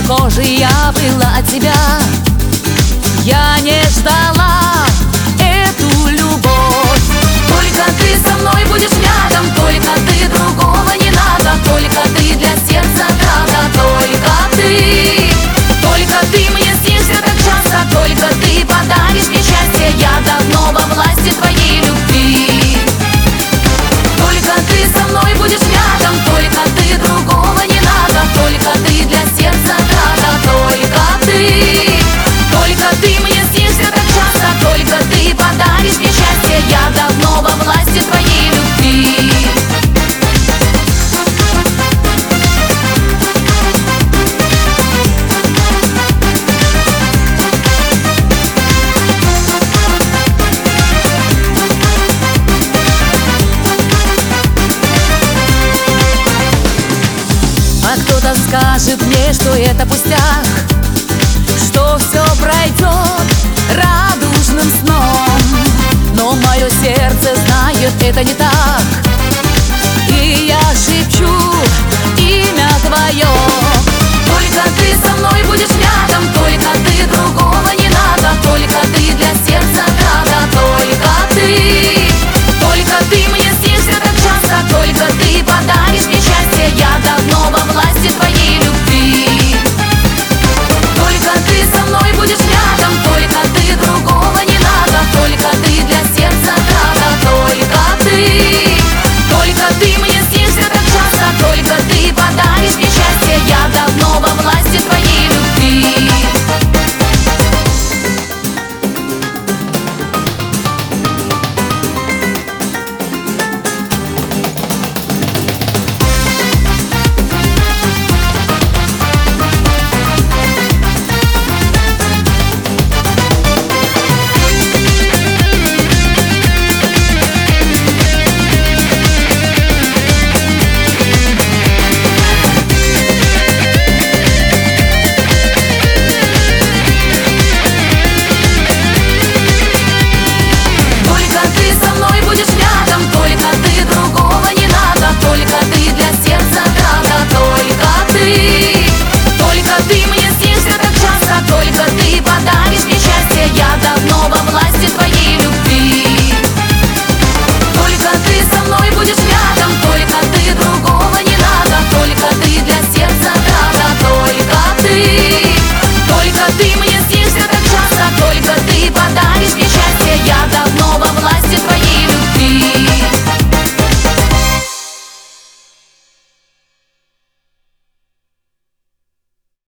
похожа я была от тебя. Я не ждала эту любовь. Только ты со мной будешь рядом, только ты, другого не надо. Только ты для сердца правда, только ты. Только ты мне снишься так часто, только ты подаришь мне счастье. Я давно во власти твоей любви. Только ты со мной будешь рядом, только ты, другого не надо. Только ты для сердца правда, только ты. Только ты мне снишься так часто, только ты подаришь мне счастье. Я давно во власти твоей любви. А кто-то скажет мне, что это пустяк, что все пройдет радужным сном. Но мое сердце знает, это не так. И я шепчу